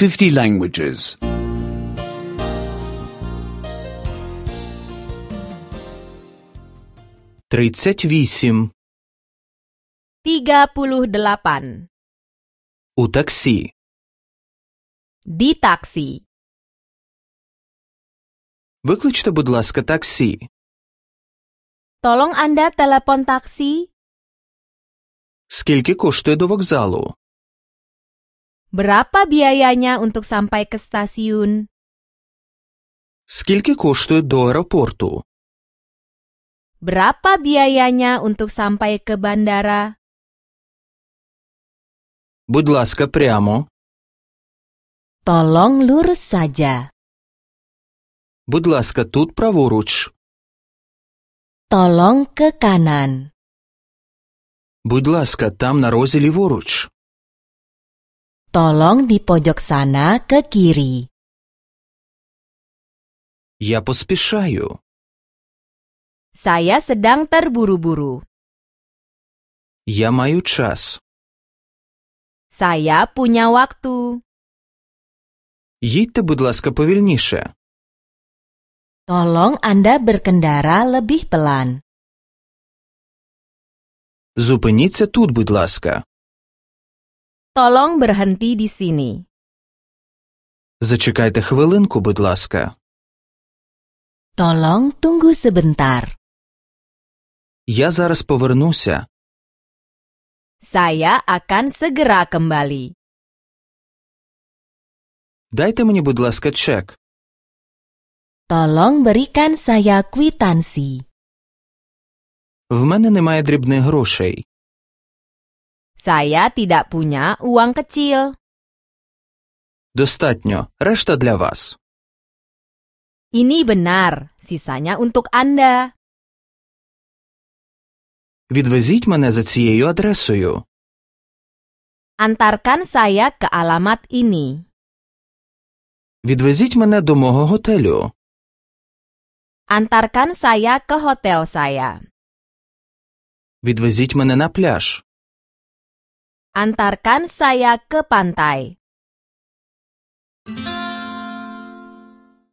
50 languages. 38. 38. У таксі. Di taksi. Викличте, будь ласка, таксі. Tolong Anda telepon taksi. Скільки коштує до вокзалу? Berapa biayanya untuk sampai ke stasiun? Скільки коштує до аеропорту? Berapa biayanya untuk sampai ke bandara? Будь ласка, прямо. Tolong lurus saja. Будь ласка, тут праворуч. Tolong ke kanan. Будь ласка, там на розі ліворуч. Tolong di pojok sana ke kiri. Я поспішаю. Saya sedang terburu-buru. Я маю час. Saya punya waktu. Їдьте, будь ласка, повільніше. Tolong Anda berkendara lebih pelan. Зупиніться тут, будь ласка. Tolong berhenti di sini. Зачекайте хвилинку, будь ласка. Tolong tunggu sebentar. Я зараз повернуся. Saya akan segera kembali. Дайте мені, будь ласка, чек. Tolong berikan saya kwitansi. В мене немає дрібних грошей. Saya tidak punya uang kecil. Достатньо. Решта для вас. Ini benar, sisanya untuk Anda. Відвезіть мене за цією адресою. Antarkan saya ke alamat ini. Відвезіть мене до мого готелю. Antarkan saya ke hotel saya. Відвезіть мене на пляж. Antarkan saya ke pantai.